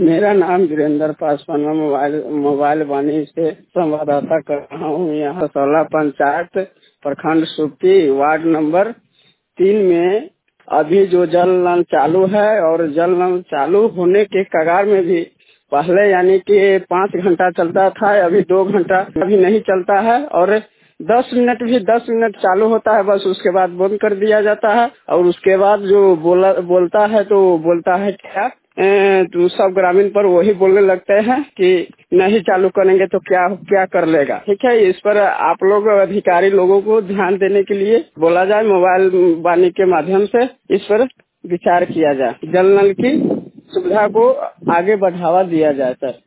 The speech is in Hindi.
मेरा नाम वीरेंद्र पासवान है। मोबाइल वाणी से संवाददाता कर रहा हूँ। यहाँ 16 पंचायत प्रखंड सुप्ती वार्ड नंबर 3 में अभी जो जल नल चालू है और जल नल चालू होने के कगार में भी पहले यानी कि 5 घंटा चलता था, अभी 2 घंटा अभी नहीं चलता है और 10 मिनट भी 10 मिनट चालू होता है, बस उसके बाद बंद कर दिया जाता है। और उसके बाद जो बोलता है तो बोलता है क्या तो सब ग्रामीण पर वही बोलने लगते हैं कि नहीं चालू करेंगे तो क्या क्या कर लेगा। ठीक है, इस पर आप लोग अधिकारी लोगों को ध्यान देने के लिए बोला जाए, मोबाइल वाणी के माध्यम से इस पर विचार किया जाए, जल नल की सुविधा को आगे बढ़ावा दिया जाए सर।